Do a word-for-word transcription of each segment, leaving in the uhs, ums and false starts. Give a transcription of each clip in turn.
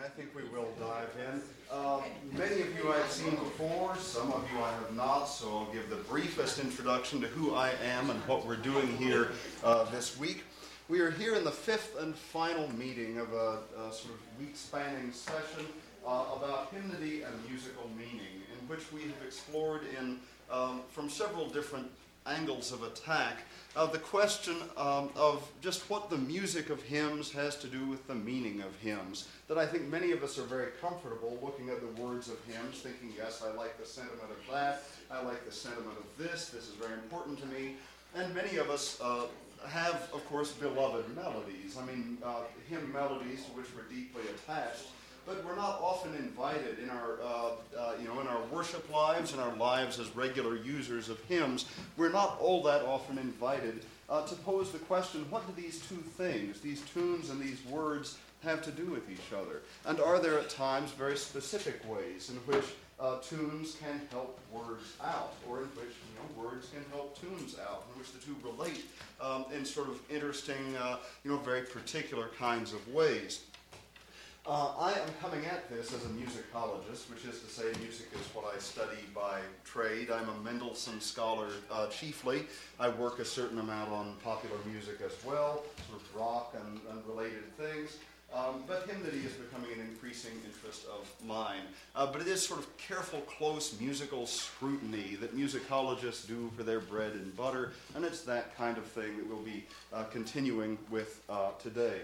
I think we will dive in. Uh, many of you I've seen before, some of you I have not, so I'll give the briefest introduction to who I am and what we're doing here uh, this week. We are here in the fifth and final meeting of a, a sort of week-spanning session uh, about hymnody and musical meaning, in which we have explored in um, from several different angles of attack uh, the question um, of just what the music of hymns has to do with the meaning of hymns. That I think many of us are very comfortable looking at the words of hymns, thinking, yes, I like the sentiment of that, I like the sentiment of this, this is very important to me. And many of us uh, have, of course, beloved melodies. I mean, uh, hymn melodies to which we're deeply attached. But we're not often invited in our, uh, uh, you know, in our worship lives, in our lives as regular users of hymns, we're not all that often invited uh, to pose the question, what do these two things, these tunes and these words, have to do with each other? And are there at times very specific ways in which uh, tunes can help words out, or in which you know, words can help tunes out, in which the two relate um, in sort of interesting, uh, you know, very particular kinds of ways? Uh, I am coming at this as a musicologist, which is to say music is what I study by trade. I'm a Mendelssohn scholar uh, chiefly. I work a certain amount on popular music as well, sort of rock and, and related things. Um, but hymnody is becoming an increasing interest of mine. Uh, but it is sort of careful, close musical scrutiny that musicologists do for their bread and butter, and it's that kind of thing that we'll be uh, continuing with uh, today.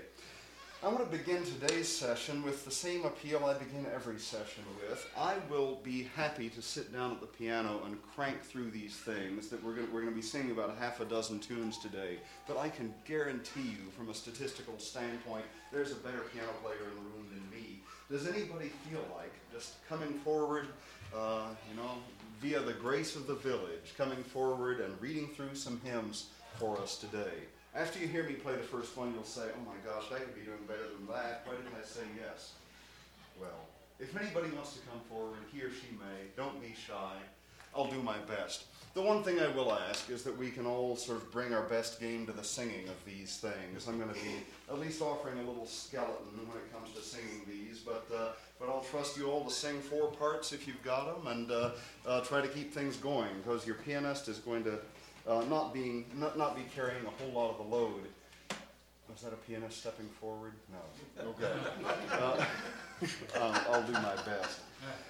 I want to begin today's session with the same appeal I begin every session with. I will be happy to sit down at the piano and crank through these things that we're going to, we're going to be singing about half a dozen tunes today, but I can guarantee you from a statistical standpoint there's a better piano player in the room than me. Does anybody feel like just coming forward, uh, you know, via the grace of the village, coming forward and reading through some hymns for us today? After you hear me play the first one, you'll say, oh my gosh, I could be doing better than that. Why didn't I say yes? Well, if anybody wants to come forward, he or she may. Don't be shy. I'll do my best. The one thing I will ask is that we can all sort of bring our best game to the singing of these things. I'm going to be at least offering a little skeleton when it comes to singing these, but uh, but I'll trust you all to sing four parts if you've got them, and uh, uh, try to keep things going, because your pianist is going to Uh, not being, not, not be carrying a whole lot of the load. Was that a pianist stepping forward? No. Okay. Uh, um, I'll do my best.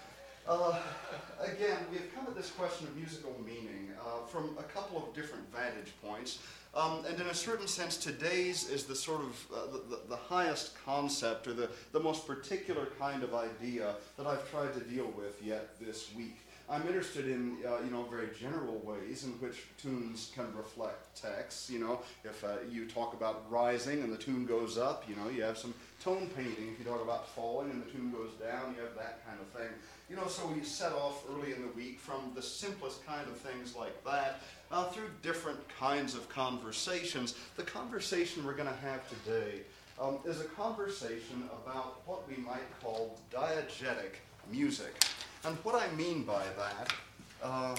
Uh, again, we've come at this question of musical meaning uh, from a couple of different vantage points. Um, and in a certain sense, today's is the sort of uh, the, the, the highest concept, or the, the most particular kind of idea that I've tried to deal with yet this week. I'm interested in, uh, you know, very general ways in which tunes can reflect texts. You know, if uh, you talk about rising and the tune goes up, you know, you have some tone painting. If you talk about falling and the tune goes down, you have that kind of thing. You know, so we set off early in the week from the simplest kind of things like that uh, through different kinds of conversations. The conversation we're going to have today um, is a conversation about what we might call diegetic music. And what I mean by that, uh,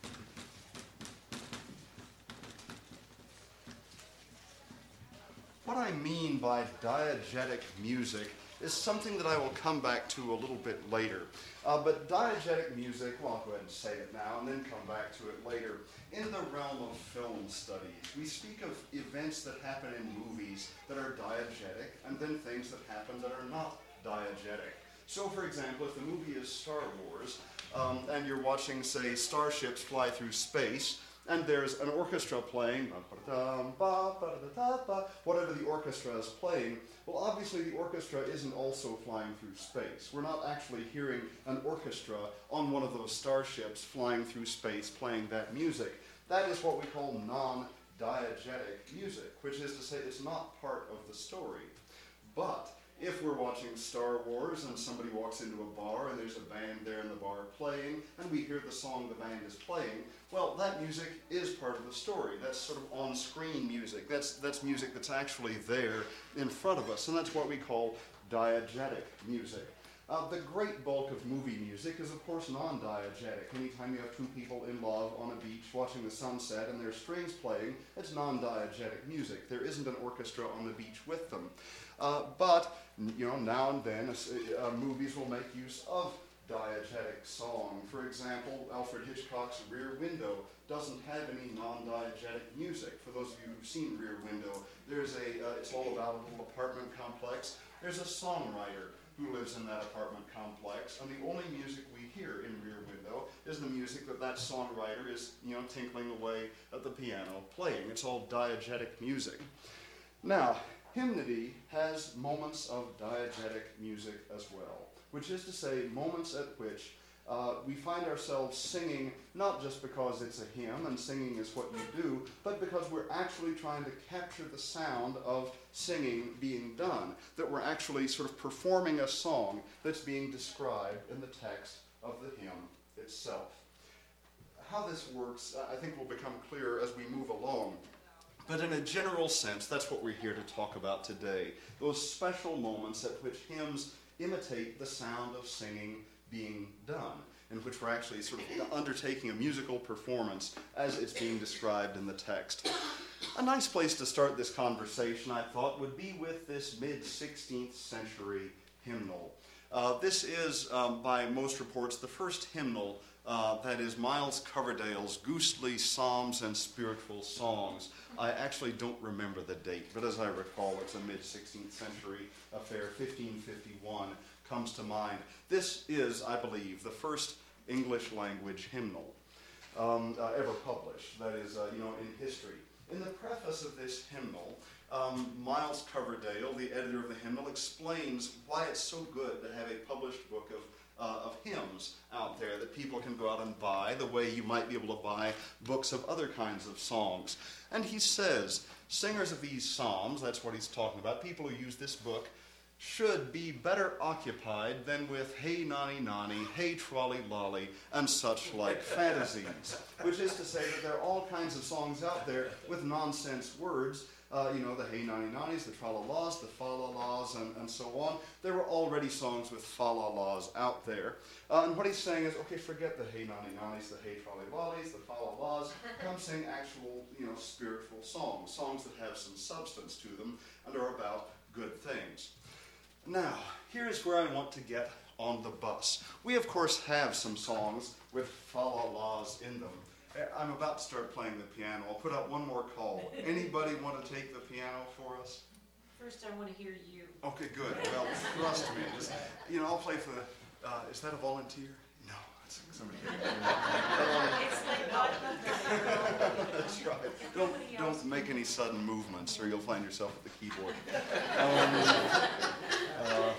what I mean by diegetic music is something that I will come back to a little bit later. Uh, but diegetic music, well, I'll go ahead and say it now and then come back to it later. In the realm of film studies, we speak of events that happen in movies that are diegetic, and then things that happen that are not diegetic. So, for example, if the movie is Star Wars, um, and you're watching, say, starships fly through space, and there's an orchestra playing, whatever the orchestra is playing, well, obviously the orchestra isn't also flying through space. We're not actually hearing an orchestra on one of those starships flying through space playing that music. That is what we call non-diegetic music, which is to say it's not part of the story. But if we're watching Star Wars and somebody walks into a bar and there's a band there in the bar playing, and we hear the song the band is playing, well, that music is part of the story. That's sort of on-screen music. That's, that's music that's actually there in front of us, and that's what we call diegetic music. Uh, the great bulk of movie music is, of course, non-diegetic. Anytime you have two people in love on a beach watching the sunset and there's strings playing, it's non-diegetic music. There isn't an orchestra on the beach with them. Uh, but, you know, now and then uh, uh, movies will make use of diegetic song. For example, Alfred Hitchcock's Rear Window doesn't have any non-diegetic music. For those of you who've seen Rear Window, there's a, uh, it's all about a little apartment complex. There's a songwriter who lives in that apartment complex, and the only music we hear in Rear Window is the music that that songwriter is, you know, tinkling away at the piano playing. It's all diegetic music. Now, hymnody has moments of diegetic music as well, which is to say moments at which uh, we find ourselves singing not just because it's a hymn and singing is what you do, but because we're actually trying to capture the sound of singing being done, that we're actually sort of performing a song that's being described in the text of the hymn itself. How this works, I think, will become clearer as we move along. But in a general sense, that's what we're here to talk about today. Those special moments at which hymns imitate the sound of singing being done, in which we're actually sort of undertaking a musical performance as it's being described in the text. A nice place to start this conversation, I thought, would be with this mid-sixteenth century hymnal. Uh, this is, um, by most reports, the first hymnal uh, that is Miles Coverdale's Ghostly Psalms and Spiritual Songs. I actually don't remember the date, but as I recall, it's a mid-sixteenth century affair, fifteen fifty-one. Comes to mind. This is, I believe, the first English language hymnal um, uh, ever published, that is, uh, you know, in history. In the preface of this hymnal, um, Miles Coverdale, the editor of the hymnal, explains why it's so good to have a published book of, uh, of hymns out there that people can go out and buy, the way you might be able to buy books of other kinds of songs. And he says, singers of these psalms, that's what he's talking about, people who use this book, should be better occupied than with hey nonny nonny, hey trolley lolly, and such like fantasies. Which is to say that there are all kinds of songs out there with nonsense words, uh, you know, the hey nonny nonnies, the tra-la-las, the fa-la-las, and, and so on. There were already songs with fa-la-las out there. Uh, and what he's saying is, okay, forget the hey nonny nonnies, the hey trolley lollies, the fa-la-las, come sing actual, you know, spiritual songs, songs that have some substance to them and are about good things. Now, here's where I want to get on the bus. We, of course, have some songs with fa-la-las in them. I'm about to start playing the piano. I'll put out one more call. Anybody want to take the piano for us? First, I want to hear you. Okay, good. Well, trust me. Just, you know, I'll play for the... Uh, is that a volunteer? No, it's somebody. It's like God left. That's right. Don't, don't make any sudden movements or you'll find yourself at the keyboard. Um, uh,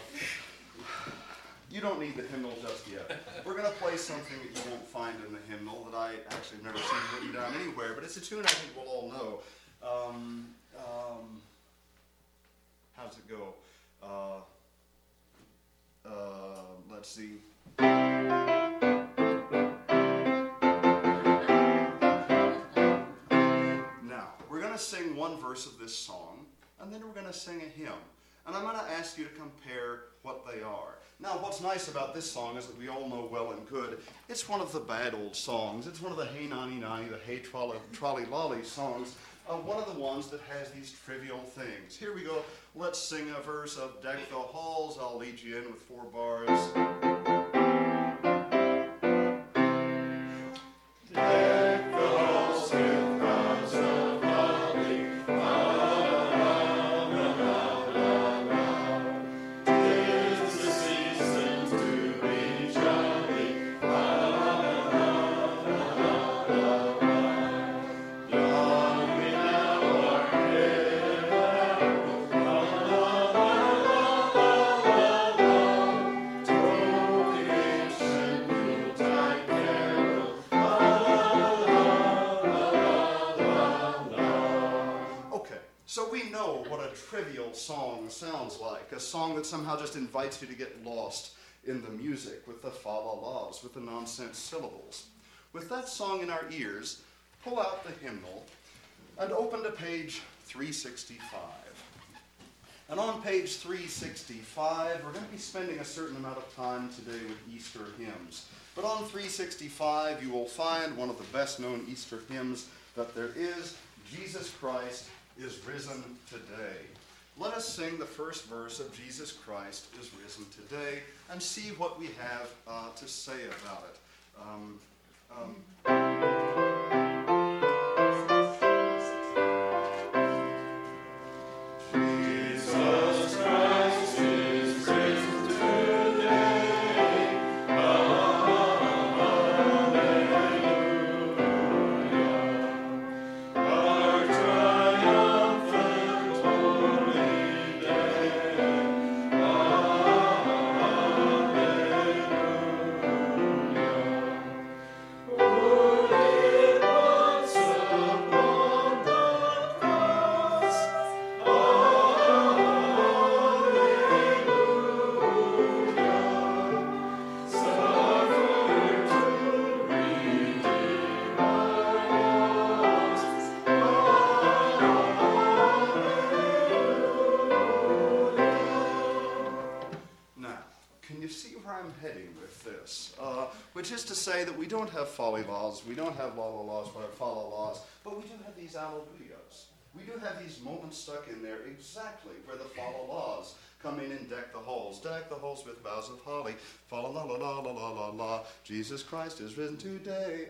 you don't need the hymnal just yet. We're going to play something that you won't find in the hymnal that I actually have never seen written down anywhere, but it's a tune I think we'll all know. Um, um, how does it go? Uh, uh, let's see. Sing one verse of this song, and then we're going to sing a hymn. And I'm going to ask you to compare what they are. Now, what's nice about this song is that we all know well and good, it's one of the bad old songs. It's one of the hey nonny nonny, the hey trolley, trolley lolly songs, uh, one of the ones that has these trivial things. Here we go. Let's sing a verse of Deck the Halls. I'll lead you in with four bars. Song sounds like, a song that somehow just invites you to get lost in the music with the fa-la-las, with the nonsense syllables. With that song in our ears, pull out the hymnal and open to page three sixty-five. And on page three sixty-five, we're going to be spending a certain amount of time today with Easter hymns. But on three sixty-five, you will find one of the best-known Easter hymns that there is, Jesus Christ is risen today. Let us sing the first verse of Jesus Christ is risen today and see what we have uh, to say about it. Um, um, Which is to say that we don't have folly laws, we don't have la la laws, but follow laws, but we do have these alleluias. We do have these moments stuck in there exactly where the follow laws come in and deck the halls. Deck the halls with boughs of holly. Fa la la la la la la la la. Jesus Christ is risen today.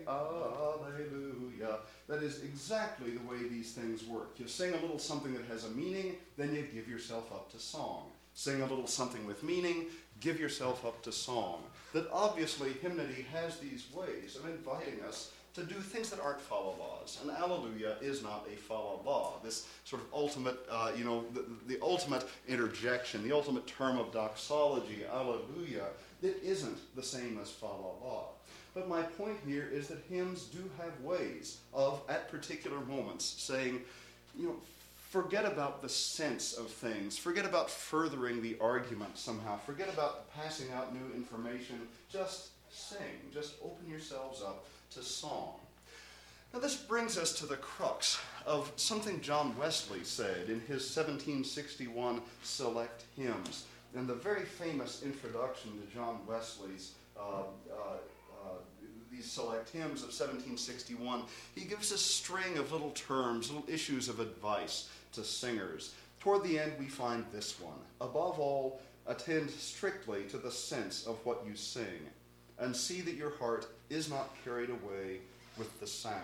Alleluia. That is exactly the way these things work. You sing a little something that has a meaning, then you give yourself up to song. Sing a little something with meaning, give yourself up to song. That obviously hymnody has these ways of inviting us to do things that aren't follow laws. And alleluia is not a follow law. This sort of ultimate, uh, you know, the, the ultimate interjection, the ultimate term of doxology, alleluia, it isn't the same as follow law. But my point here is that hymns do have ways of, at particular moments, saying, you know, forget about the sense of things. Forget about furthering the argument somehow. Forget about passing out new information. Just sing. Just open yourselves up to song. Now this brings us to the crux of something John Wesley said in his seventeen sixty-one Select Hymns. And the very famous introduction to John Wesley's uh, uh, uh, these select hymns of seventeen sixty-one, he gives a string of little terms, little issues of advice to singers. Toward the end, we find this one. Above all, attend strictly to the sense of what you sing, and see that your heart is not carried away with the sound.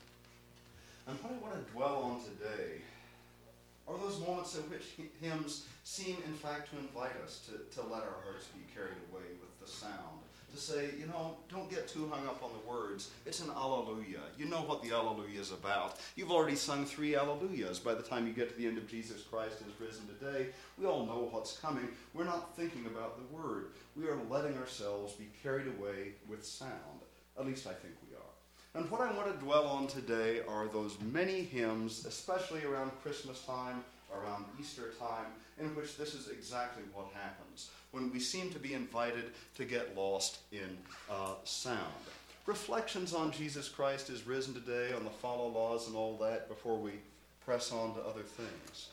And what I want to dwell on today are those moments in which hymns seem, in fact, to invite us to, to let our hearts be carried away with the sound. To say, you know, don't get too hung up on the words. It's an alleluia. You know what the alleluia is about. You've already sung three alleluias by the time you get to the end of Jesus Christ is risen today. We all know what's coming. We're not thinking about the word. We are letting ourselves be carried away with sound. At least I think we are. And what I want to dwell on today are those many hymns, especially around Christmas time, around Easter time, in which this is exactly what happens, when we seem to be invited to get lost in uh, sound. Reflections on Jesus Christ is risen today, on the follow laws and all that, before we press on to other things.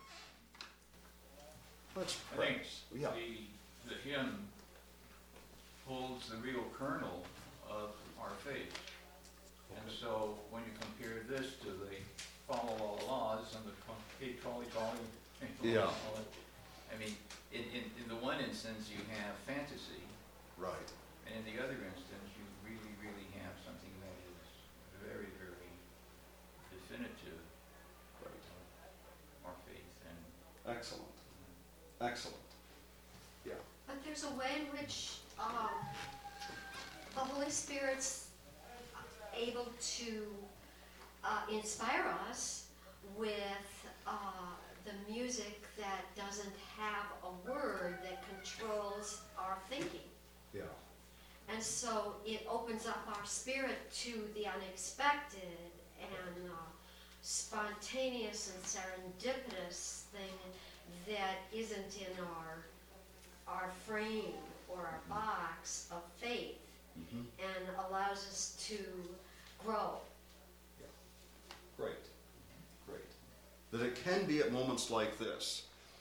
Let's pray. I think yeah. the, the hymn holds the real kernel of our faith. And so when you compare this to the follow all laws and the hey, trolley, trolley, yeah. I mean, in, in, in the one instance you have fantasy. Right. And in the other instance you really, really have something that is very, very definitive right. of our faith. And excellent. Excellent. Yeah. But there's a way in which um, the Holy Spirit's able to uh, inspire us with uh, the music that doesn't have a word that controls our thinking. Yeah. And so it opens up our spirit to the unexpected and uh, spontaneous and serendipitous thing that isn't in our our frame or our box of faith, mm-hmm. and allows us to grow. Yeah. Great. Great. That it can be at moments like this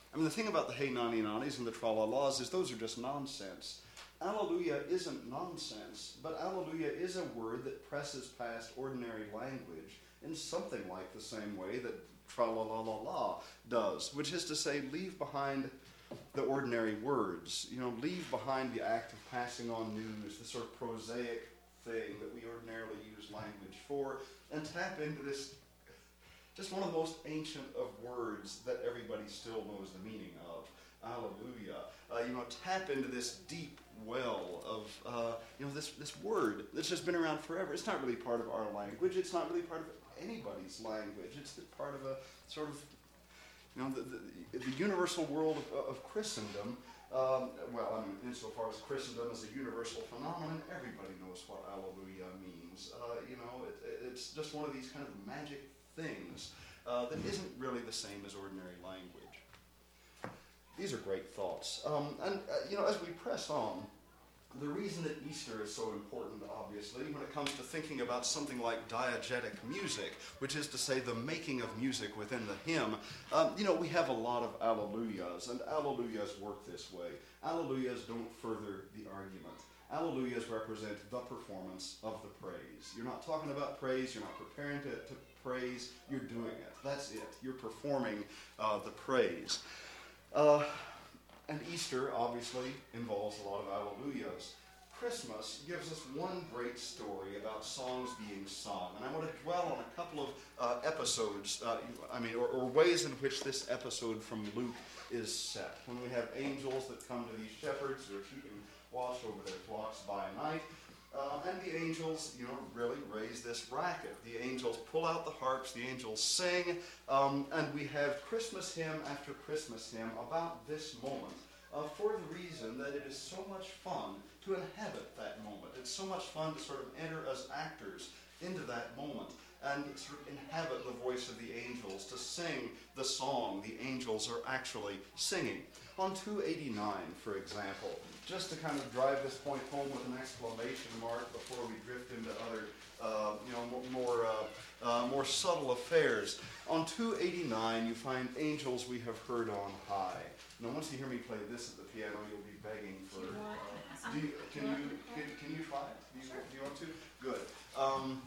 I mean, the thing about the hey nani nanis and the tra-la-las is those are just nonsense. Alleluia isn't nonsense, but alleluia is a word that presses past ordinary language in something like the same way that tra-la-la-la-la does, which is to say, leave behind the ordinary words, you know, leave behind the act of passing on news, the sort of prosaic thing that we ordinarily use language for, and tap into this, just one of the most ancient of words that everybody still knows the meaning of, alleluia. Uh, you know, tap into this deep well of, uh, you know, this, this word that's just been around forever. It's not really part of our language. It's not really part of anybody's language. It's part of a sort of, you know, the, the, the universal world of, of Christendom. Um, well, I mean, insofar as Christendom is a universal phenomenon, everybody knows what alleluia means. Uh, you know, it, it's just one of these kind of magic things uh, that isn't really the same as ordinary language. These are great thoughts. Um, and, uh, you know, as we press on, the reason that Easter is so important, obviously, when it comes to thinking about something like diegetic music, which is to say the making of music within the hymn, um, you know, we have a lot of alleluias, and alleluias work this way. Alleluias don't further the argument. Alleluias represent the performance of the praise. You're not talking about praise, you're not preparing to, to praise, you're doing it. That's it. You're performing uh, the praise. Uh, and Easter, obviously, involves a lot of alleluias. Christmas gives us one great story about songs being sung. And I want to dwell on a couple of uh, episodes, uh, I mean, or, or ways in which this episode from Luke is set. When we have angels that come to these shepherds who are keeping watch over their flocks by night, uh, and the angels, you know, really raise this racket. The angels pull out the harps, the angels sing, um, and we have Christmas hymn after Christmas hymn about this moment, uh, for the reason that it is so much fun to inhabit that moment. It's so much fun to sort of enter as actors into that moment and sort of inhabit the voice of the angels, to sing the song the angels are actually singing. On two eighty-nine, for example, just to kind of drive this point home with an exclamation mark before we drift into other, uh, you know, more uh, uh, more subtle affairs. On two eighty-nine, you find angels we have heard on high. Now, once you hear me play this at the piano, you'll be begging for. Uh, do you, can you can, can you try it? Do you, do you want to? Good. Um,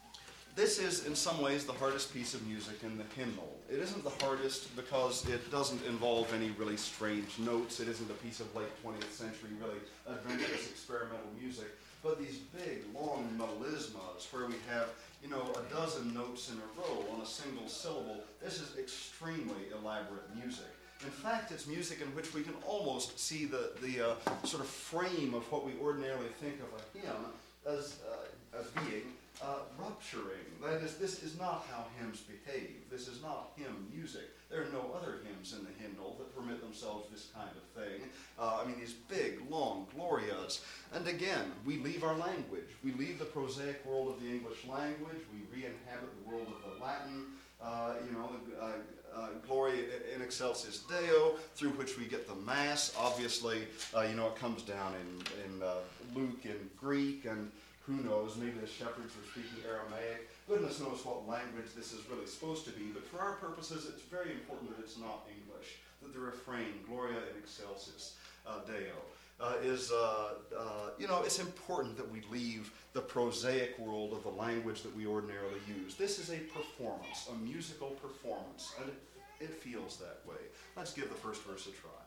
This is, in some ways, the hardest piece of music in the hymnal. It isn't the hardest because it doesn't involve any really strange notes. It isn't a piece of late twentieth century, really adventurous experimental music. But these big, long melismas where we have, you know, a dozen notes in a row on a single syllable, this is extremely elaborate music. In fact, it's music in which we can almost see the, the uh, sort of frame of what we ordinarily think of a hymn as, uh, as being Uh, rupturing. That is, this is not how hymns behave. This is not hymn music. There are no other hymns in the hymnal that permit themselves this kind of thing. Uh, I mean, these big, long glorias. And again, we leave our language. We leave the prosaic world of the English language. We re-inhabit the world of the Latin, uh, you know, uh, uh, Gloria in excelsis Deo, through which we get the Mass. Obviously, uh, you know, it comes down in, in uh, Luke in Greek, and who knows, maybe the shepherds were speaking Aramaic. Goodness knows what language this is really supposed to be, but for our purposes, it's very important that it's not English, that the refrain, Gloria in excelsis uh, Deo, uh, is, uh, uh, you know, it's important that we leave the prosaic world of the language that we ordinarily use. This is a performance, a musical performance, and it, it feels that way. Let's give the first verse a try.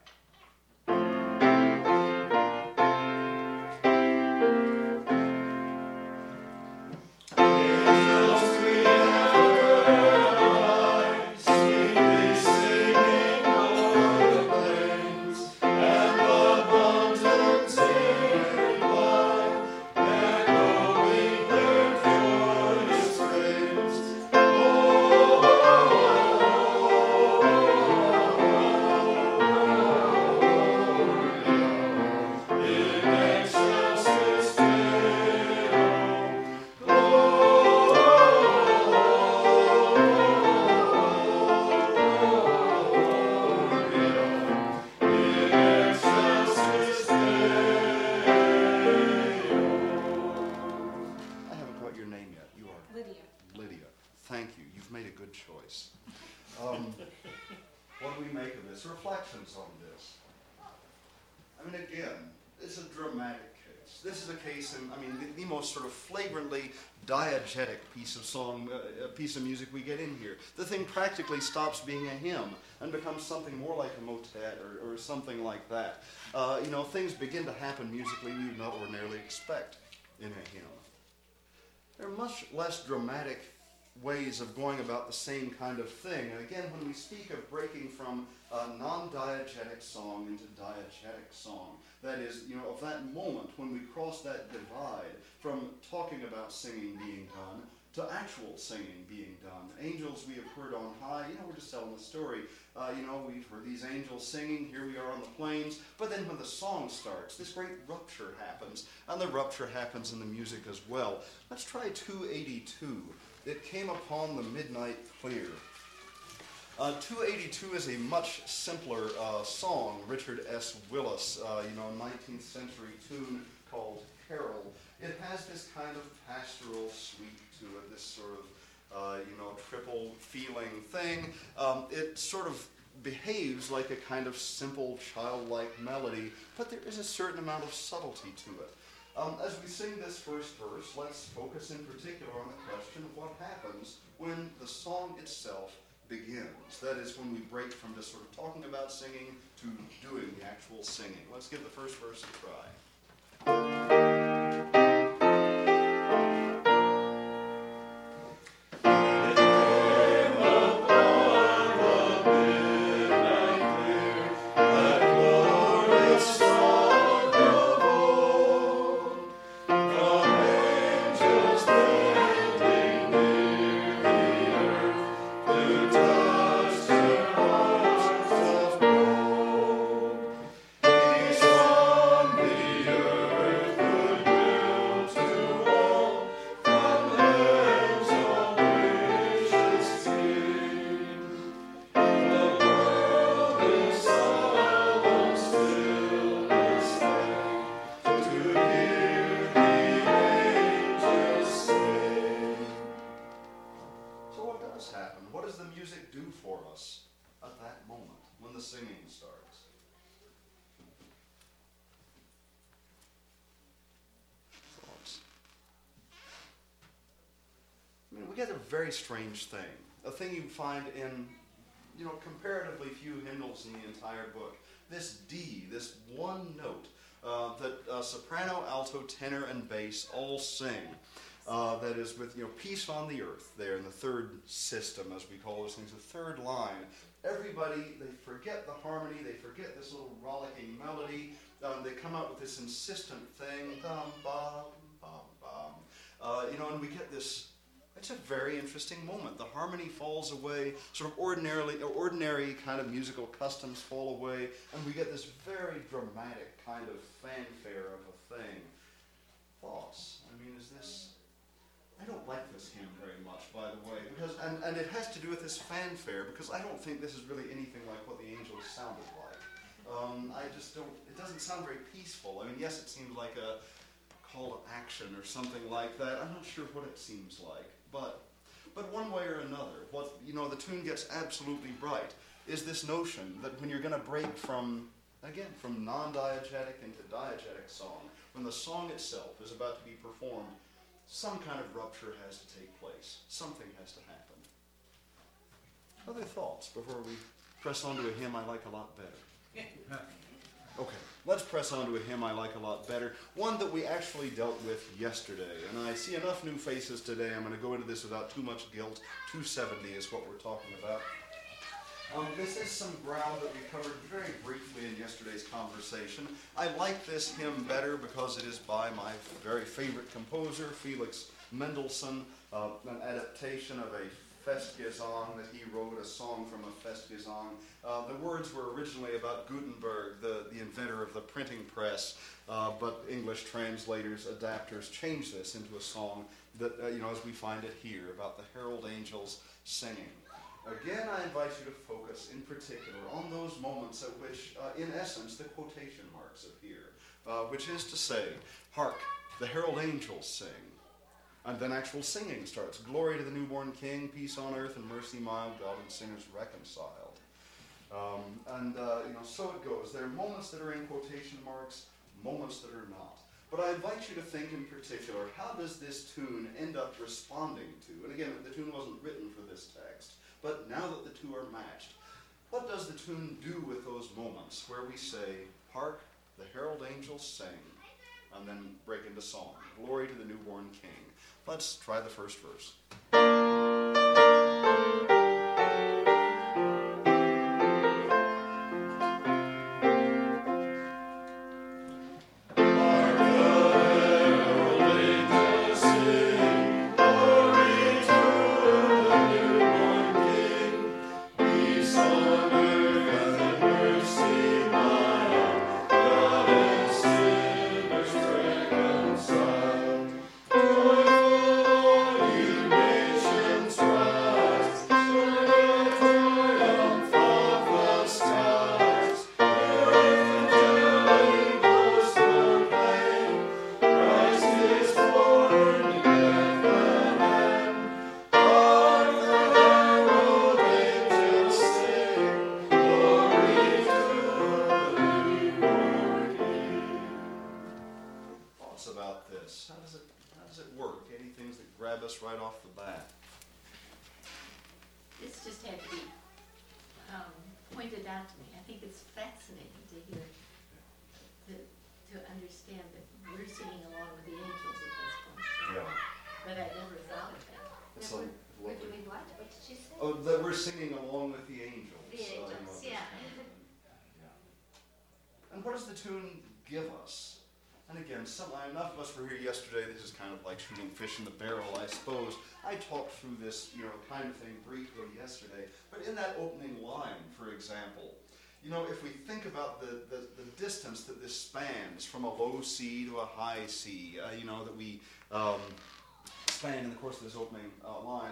reflections on this. I mean, again, it's a dramatic case. This is a case in, I mean, the, the most sort of flagrantly diegetic piece of song, uh, a piece of music we get in here. The thing practically stops being a hymn and becomes something more like a motet or, or something like that. Uh, you know, things begin to happen musically we would not ordinarily expect in a hymn. There are much less dramatic ways of going about the same kind of thing. And again, when we speak of breaking from a non-diegetic song into diegetic song, that is, you know, of that moment when we cross that divide from talking about singing being done to actual singing being done. Angels we have heard on high, you know, we're just telling the story. Uh, you know, we've heard these angels singing, here we are on the plains, but then when the song starts, this great rupture happens, and the rupture happens in the music as well. Let's try two eighty-two. It came upon the midnight clear. Uh, two eighty-two is a much simpler uh, song. Richard S. Willis, uh, you know, nineteenth century tune called Carol. It has this kind of pastoral sweep to it, this sort of, uh, you know, triple feeling thing. Um, it sort of behaves like a kind of simple childlike melody, but there is a certain amount of subtlety to it. Um, as we sing this first verse, let's focus in particular on the question of what happens when the song itself begins. That is, when we break from just sort of talking about singing to doing the actual singing. Let's give the first verse a try. Very strange thing, a thing you find in, you know, comparatively few hymnals in the entire book. This D, this one note uh, that uh, soprano, alto, tenor, and bass all sing. Uh, that is with, you know, peace on the earth there in the third system, as we call those things, the third line. Everybody, they forget the harmony, they forget this little rollicking melody. Um, they come out with this insistent thing, bum, bum, bum, bum. Uh, you know, and we get this. It's a very interesting moment. The harmony falls away, sort of ordinarily, ordinary kind of musical customs fall away, and we get this very dramatic kind of fanfare of a thing. Thoughts? I mean, is this... I don't like this hymn very much, by the way, because and, and it has to do with this fanfare, because I don't think this is really anything like what the angels sounded like. Um, I just don't... It doesn't sound very peaceful. I mean, yes, it seems like a call to action or something like that. I'm not sure what it seems like. But, but one way or another, what, you know, the tune gets absolutely right, is this notion that when you're going to break from, again, from non-diegetic into diegetic song, when the song itself is about to be performed, some kind of rupture has to take place. Something has to happen. Other thoughts before we press on to a hymn I like a lot better? Okay, let's press on to a hymn I like a lot better, one that we actually dealt with yesterday. And I see enough new faces today, I'm going to go into this without too much guilt. two seventy is what we're talking about. Um, this is some ground that we covered very briefly in yesterday's conversation. I like this hymn better because it is by my very favorite composer, Felix Mendelssohn, uh, an adaptation of a Festgesang that he wrote, a song from a Festgesang. Uh, the words were originally about Gutenberg, the, the inventor of the printing press, uh, but English translators, adapters changed this into a song that, uh, you know, as we find it here, about the herald angels singing. Again, I invite you to focus in particular on those moments at which, uh, in essence, the quotation marks appear, uh, which is to say, hark, the herald angels sing. And then actual singing starts. Glory to the newborn King, peace on earth and mercy mild, God and sinners reconciled. Um, and, uh, you know, so it goes. There are moments that are in quotation marks, moments that are not. But I invite you to think in particular, how does this tune end up responding to? And again, the tune wasn't written for this text, but now that the two are matched, what does the tune do with those moments where we say, hark, the herald angels sing, and then break into song, glory to the newborn king? Let's try the first verse. About this. How does it how does it work? Any things that grab us right off the bat? This just had to be um, pointed out to me. I think it's fascinating to hear, to, to understand that we're singing along with the angels at this point. Yeah. But I never thought of that. It's That like we're, we're lovely. doing what? What did you say? Oh, that we're singing along with the angels. The uh, you angels, know, yeah. yeah. And what does the tune give us? And again, some, enough of us were here yesterday. This is kind of like shooting fish in the barrel, I suppose. I talked through this, you know, kind of thing briefly yesterday. But in that opening line, for example, you know, if we think about the, the, the distance that this spans from a low C to a high C, uh, you know, that we um, span in the course of this opening uh, line,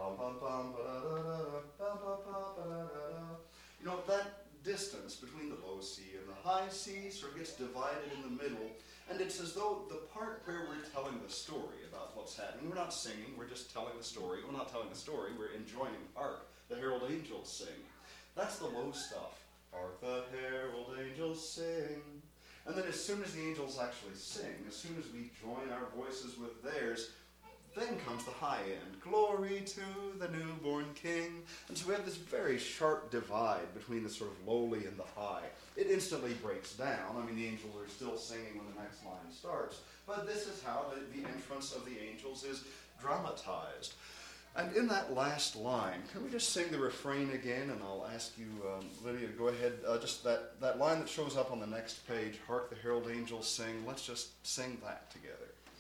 you know, that distance between the low C and the high C sort of gets divided in the middle, and it's as though the part where we're telling the story about what's happening, we're not singing, we're just telling the story. We're not telling the story, we're enjoining, hark, the herald angels sing. That's the low stuff. Hark, the herald angels sing. And then as soon as the angels actually sing, as soon as we join our voices with theirs, then comes the high end. Glory to the newborn king. And so we have this very sharp divide between the sort of lowly and the high. It instantly breaks down. I mean, the angels are still singing when the next line starts. But this is how the, the entrance of the angels is dramatized. And in that last line, can we just sing the refrain again? And I'll ask you, um, Lydia, to go ahead. Uh, just that, that line that shows up on the next page, Hark the herald angels sing. Let's just sing that together.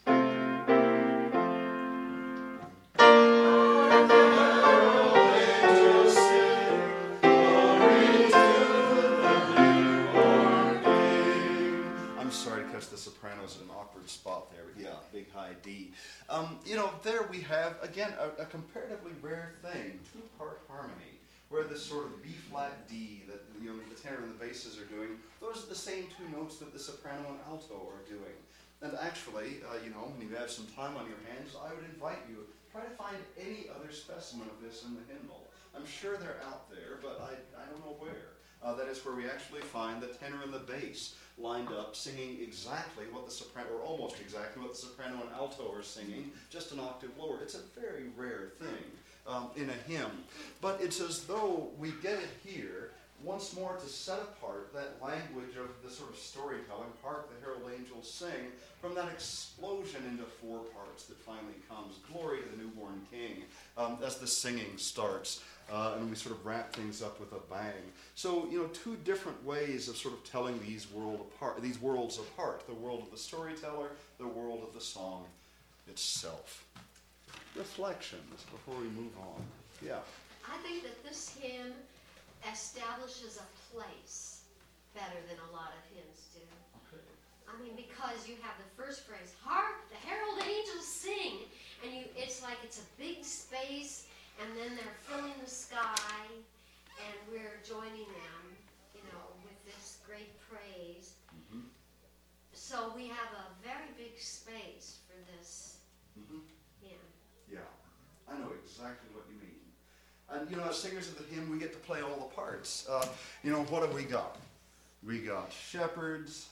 The soprano's in an awkward spot there, but yeah, big high D. Um, you know, there we have, again, a, a comparatively rare thing, two-part harmony, where this sort of B-flat D that, you know, the tenor and the basses are doing, those are the same two notes that the soprano and alto are doing. And actually, uh, you know, when you have some time on your hands, I would invite you, try to find any other specimen of this in the hymnal. I'm sure they're out there, but I, I don't know where. Uh, that is where we actually find the tenor and the bass lined up singing exactly what the soprano, or almost exactly what the soprano and alto are singing, just an octave lower. It's a very rare thing um, in a hymn. But it's as though we get it here once more to set apart that language of the sort of storytelling, hark the herald angels sing, from that explosion into four parts that finally comes, glory to the newborn king, um, as the singing starts. Uh, and we sort of wrap things up with a bang. So, you know, two different ways of sort of telling these world apart, these worlds apart: the world of the storyteller, the world of the song itself. Reflections before we move on. Yeah. I think that this hymn establishes a place better than a lot of hymns do. Okay. I mean, because you have the first phrase, hark, the herald angels sing, and you, it's like it's a big space, and then they're filling the sky, and we're joining them, you know, with this great praise. Mm-hmm. So we have a very big space for this Mm-hmm. hymn. Yeah. I know exactly what you mean. And, you know, as singers of the hymn, we get to play all the parts. Uh, you know, what have we got? We got shepherds,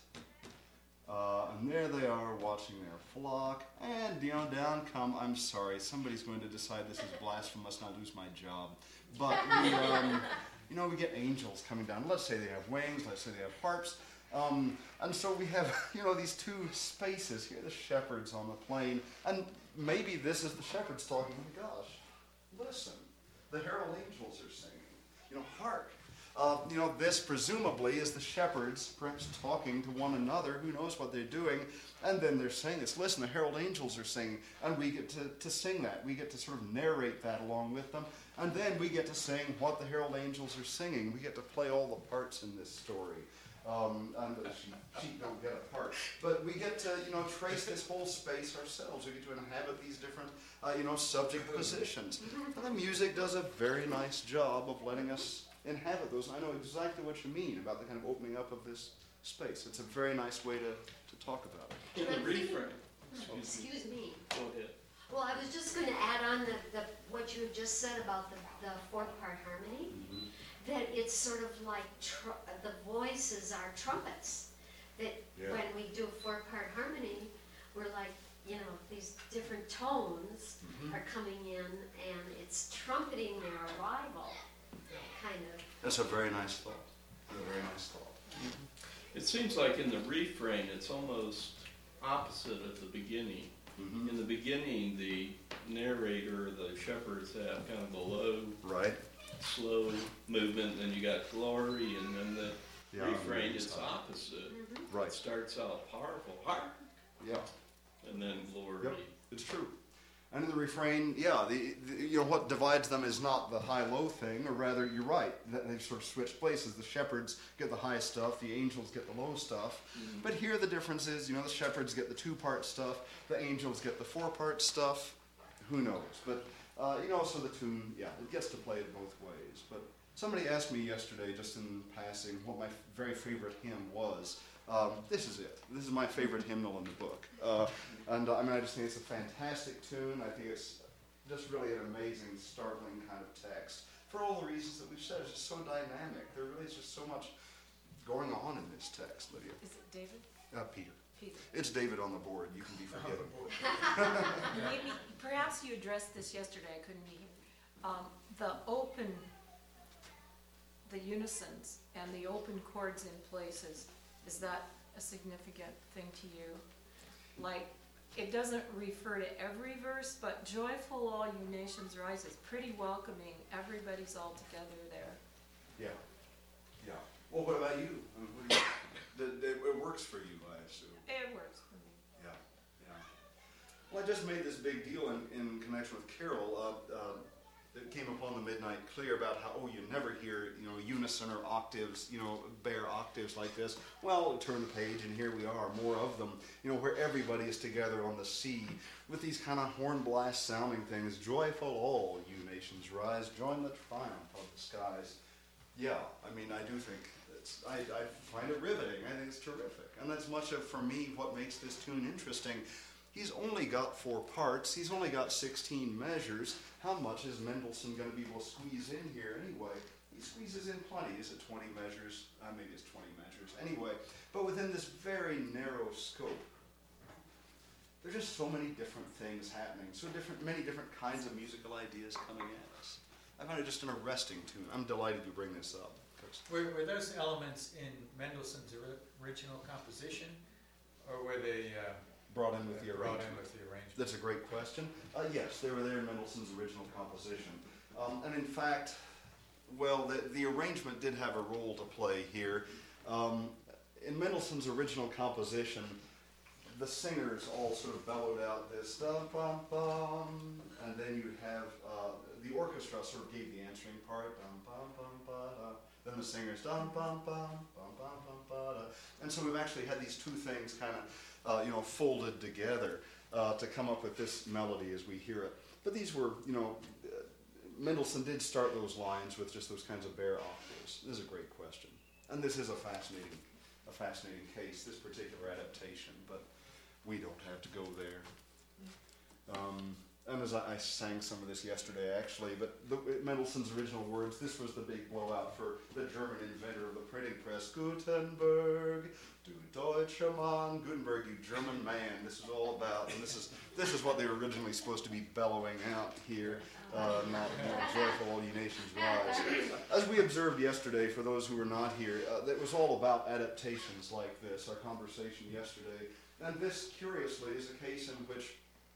uh, and there they are watching their flock. And, you know, down come, I'm sorry, somebody's going to decide this is blasphemous and I'll lose my job. But, we, um, you know, we get angels coming down. Let's say they have wings, let's say they have harps. Um, and so we have, you know, these two spaces here, the shepherds on the plain. And maybe this is the shepherds talking, oh my gosh, listen. The herald angels are singing. You know, hark. Uh, you know, this presumably is the shepherds perhaps talking to one another. Who knows what they're doing? And then they're saying this. Listen, the herald angels are singing. And we get to, to sing that. We get to sort of narrate that along with them. And then we get to sing what the herald angels are singing. We get to play all the parts in this story. Um, and the sheep, sheep don't get a part. But we get to, you know, trace this whole space ourselves. We get to inhabit these different, uh, you know, subject positions. And the music does a very nice job of letting us inhabit those. I know exactly what you mean about the kind of opening up of this space. It's a very nice way to, to talk about it. In the I'm thinking- refrain. Excuse me. Go ahead. Well, I was just going to add on the, the, what you had just said about the, the four-part harmony, Mm-hmm. that it's sort of like tr- the voices are trumpets. That Yeah. when we do a four-part harmony, we're like, you know, these different tones Mhm. are coming in, and it's trumpeting their arrival, kind of. That's a very nice thought. A very nice thought. It seems like in the refrain, it's almost opposite of the beginning. Mm-hmm. In the beginning, the narrator, the shepherds have kind of a low, Right? slow movement, then you got glory, and then the Yeah, refrain I'm is sorry. opposite. Mhm. Right. It starts out powerful, hark, Yeah. and then glory. Yep. It's true. And in the refrain, yeah, the, the you know what divides them is not the high-low thing, or rather, you're right. That they've sort of switched places. The shepherds get the high stuff, the angels get the low stuff. Mhm. But here the difference is, you know, the shepherds get the two-part stuff, the angels get the four-part stuff. Who knows? But uh, you know, so the tune, yeah, it gets to play it both ways. But somebody asked me yesterday, just in passing, what my very favorite hymn was. Um, this is it. This is my favorite hymnal in the book. Uh, and uh, I mean, I just think it's a fantastic tune. I think it's just really an amazing, startling kind of text. For all the reasons that we've said, it's just so dynamic. There really is just so much going on in this text, Lydia. Is it David? Uh, Peter. Peter. It's David on the board. You can be forgiven. Maybe, perhaps you addressed this yesterday, I couldn't be here. Um, the open, the unisons and the open chords in places, is that a significant thing to you? Like, it doesn't refer to every verse, but joyful all you nations rise is pretty welcoming. Everybody's all together there. Yeah. Yeah. Well, what about you? I mean, what do you the, the, it works for you, I assume. It works for me. Yeah, yeah. Well, I just made this big deal in, in connection with Carol. Uh, uh, it came upon the midnight clear about how, oh, you never hear, you know, unison or octaves, you know, bare octaves like this. Well, turn the page, and here we are, more of them, you know, where everybody is together on the sea with these kind of horn blast sounding things. Joyful all you nations rise, join the triumph of the skies. Yeah, I mean, I do think it's, I, I find it riveting. I think it's terrific. And that's much of, for me, what makes this tune interesting. He's only got four parts. He's only got sixteen measures. How much is Mendelssohn going to be able to squeeze in here anyway? He squeezes in plenty. Is it twenty measures? Uh, maybe it's twenty measures. Anyway, but within this very narrow scope, there's just so many different things happening. So different, many different kinds of musical ideas coming at us. I find it just an arresting tune. I'm delighted you bring this up. Were, were those elements in Mendelssohn's ori- original composition, or were they uh, Brought in with the brought arrangement. in with the arrangement? That's a great question. Uh, yes, they were there in Mendelssohn's original composition. Um, and in fact, well, the, the arrangement did have a role to play here. Um, in Mendelssohn's original composition, the singers all sort of bellowed out this dum bum bum, and then you'd have uh, the orchestra sort of gave the answering part, dum bum bum ba da. Then the singers dum bum bum bum bum bum ba da. And so we've actually had these two things kind of Uh, you know, folded together uh, to come up with this melody as we hear it. But these were, you know, uh, Mendelssohn did start those lines with just those kinds of bare octaves. This is a great question, and this is a fascinating, a fascinating case. This particular adaptation, but we don't have to go there. Um, and as I, I sang some of this yesterday actually, but the, Mendelssohn's original words, this was the big blowout for the German inventor of the printing press. Gutenberg, du deutscher Mann, Gutenberg, you German man. This is all about, and this is this is what they were originally supposed to be bellowing out here, uh, not more joyful all you nations rise. As we observed yesterday, for those who were not here, uh, it was all about adaptations like this, our conversation yesterday. And this, curiously, is a case in which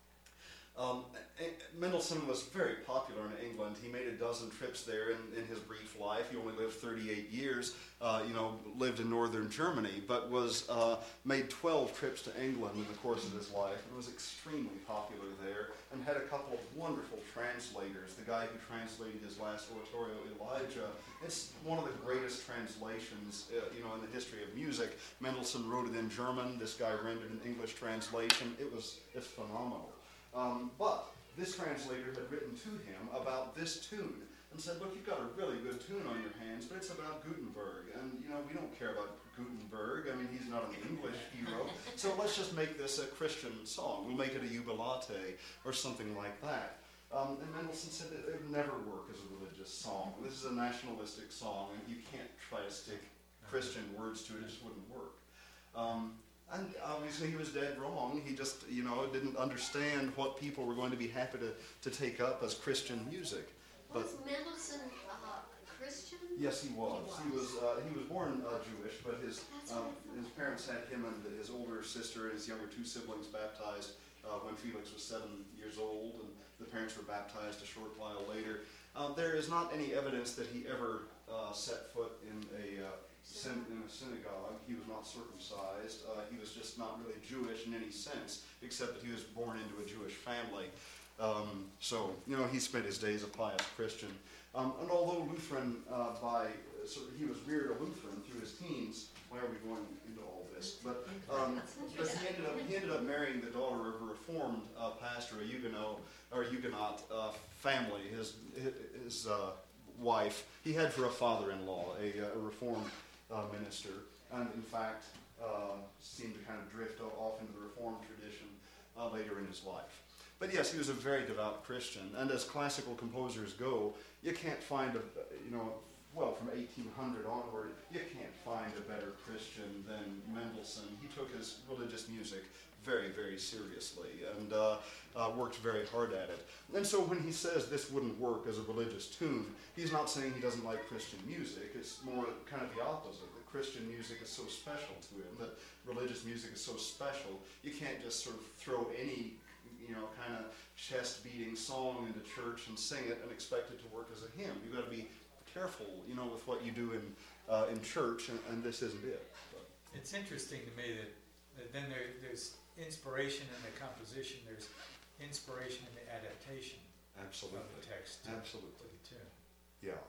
Um, Mendelssohn was very popular in England. He made a dozen trips there in, in his brief life. He only lived thirty-eight years, uh, you know, lived in northern Germany, but was uh, made twelve trips to England in the course of his life and was extremely popular there and had a couple of wonderful translators. The guy who translated his last oratorio, Elijah, it's one of the greatest translations, uh, you know, in the history of music. Mendelssohn wrote it in German. This guy rendered an English translation. It was, it's phenomenal. Um, but this translator had written to him about this tune and said, look, you've got a really good tune on your hands, but it's about Gutenberg. And, you know, we don't care about Gutenberg. I mean, he's not an English hero. So let's just make this a Christian song. We'll make it a Jubilate or something like that. Um, and Mendelssohn said that it would never work as a religious song. This is a nationalistic song, and you can't try to stick Christian words to it. It just wouldn't work. Um, And obviously he was dead wrong. He just, you know, didn't understand what people were going to be happy to, to take up as Christian music. But Was Mendelssohn uh, Christian? yes, he was. He was uh, he was born uh, Jewish, but his That's uh, what I thought. his parents had him and his older sister and his younger two siblings baptized uh, when Felix was seven years old, and the parents were baptized a short while later. Um, there is not any evidence that he ever uh, set foot in a uh, in a synagogue. He was not circumcised. Uh, he was just not really Jewish in any sense, except that he was born into a Jewish family. Um, so, you know, he spent his days a pious Christian. Um, and although Lutheran, uh, by so he was reared a Lutheran through his teens. Why are we going into all this? But, um, but he ended up he ended up marrying the daughter of a Reformed uh, pastor, a Huguenot or Huguenot uh, family. His his uh, wife he had for a father-in-law, a, a Reformed Uh, minister, and in fact uh, seemed to kind of drift off into the Reformed tradition uh, later in his life. But yes, he was a very devout Christian, and as classical composers go, you can't find a, you know, well, from eighteen hundred onward, you can't find a better Christian than Mendelssohn. He took his religious music very, very seriously and uh, uh, worked very hard at it. And so when he says this wouldn't work as a religious tune, he's not saying he doesn't like Christian music. It's more kind of the opposite, that Christian music is so special to him, that religious music is so special, you can't just sort of throw any, you know, kind of chest-beating song into church and sing it and expect it to work as a hymn. You've got to be careful, you know, with what you do in uh, in church, and, and this isn't it. But It's interesting to me that, that then there, there's inspiration in the composition, there's inspiration in the adaptation absolutely. of the text to, Absolutely. to the tune. Yeah.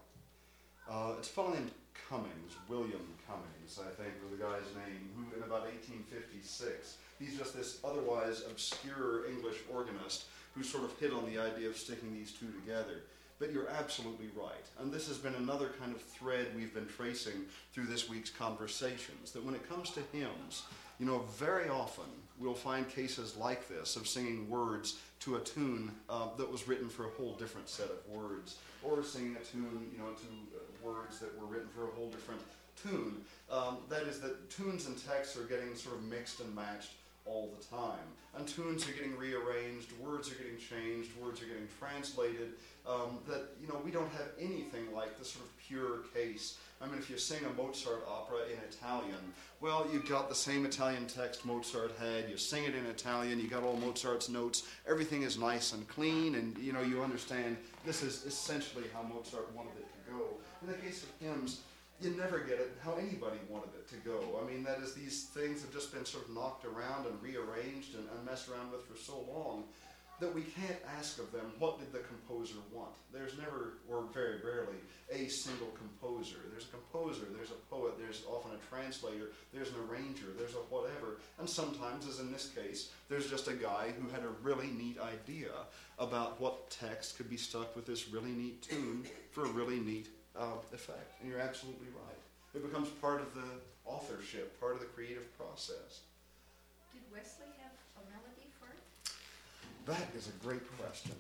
Uh, it's a fellow named Cummings, William Cummings, I think was the guy's name, who in about eighteen fifty-six, he's just this otherwise obscure English organist who sort of hit on the idea of sticking these two together. But you're absolutely right. And this has been another kind of thread we've been tracing through this week's conversations, that when it comes to hymns, you know, very often we'll find cases like this of singing words to a tune uh, that was written for a whole different set of words, or singing a tune, you know, to uh, words that were written for a whole different tune. Um, that is that tunes and texts are getting sort of mixed and matched all the time. And tunes are getting rearranged, words are getting changed, words are getting translated, um, that, you know, we don't have anything like the sort of pure case. I mean, if you sing a Mozart opera in Italian, well, you've got the same Italian text Mozart had, you sing it in Italian, you got all Mozart's notes, everything is nice and clean, and, you know, you understand this is essentially how Mozart wanted it to go. In the case of hymns, you never get it how anybody wanted it to go. I mean, that is, these things have just been sort of knocked around and rearranged and, and messed around with for so long that we can't ask of them, what did the composer want? There's never, or very rarely, a single composer. There's a composer, there's a poet, there's often a translator, there's an arranger, there's a whatever. And sometimes, as in this case, there's just a guy who had a really neat idea about what text could be stuck with this really neat tune for a really neat uh, effect. And you're absolutely right. It becomes part of the authorship, part of the creative process. Did Wesley have a melody for it? That is a great question.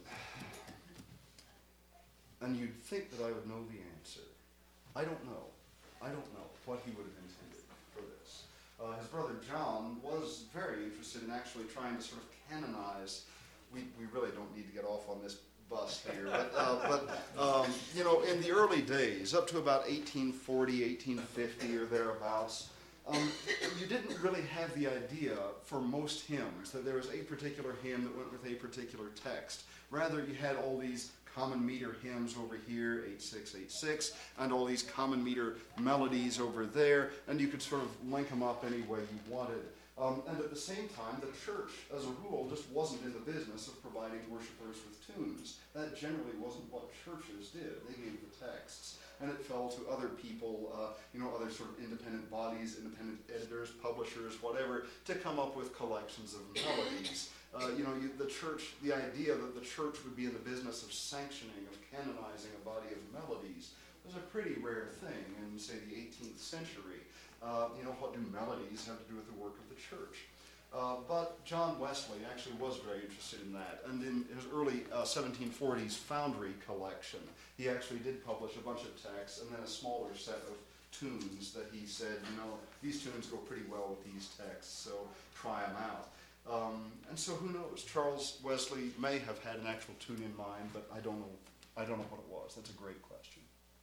And you'd think that I would know the answer. I don't know. I don't know what he would have intended for this. Uh, his brother John was very interested in actually trying to sort of canonize. We, we really don't need to get off on this bus here, but, uh, but um, you know, in the early days, up to about eighteen forty, eighteen fifty or thereabouts, um, you didn't really have the idea for most hymns that there was a particular hymn that went with a particular text. Rather, you had all these common meter hymns over here, eight six eight six, and all these common meter melodies over there, and you could sort of link them up any way you wanted. Um, and at the same time, the church, as a rule, just wasn't in the business of providing worshipers with tunes. That generally wasn't what churches did. They gave the texts, and it fell to other people, uh, you know, other sort of independent bodies, independent editors, publishers, whatever, to come up with collections of melodies. Uh, you know, you, the church, the idea that the church would be in the business of sanctioning, of canonizing a body of melodies was a pretty rare thing in, say, the eighteenth century. Uh, you know, what do melodies have to do with the work of the church? Uh, but John Wesley actually was very interested in that. And in his early uh, seventeen forties Foundry collection, he actually did publish a bunch of texts and then a smaller set of tunes that he said, you know, these tunes go pretty well with these texts, so try them out. Um, and so who knows? Charles Wesley may have had an actual tune in mind, but I don't know. I don't know what it was. That's a great question.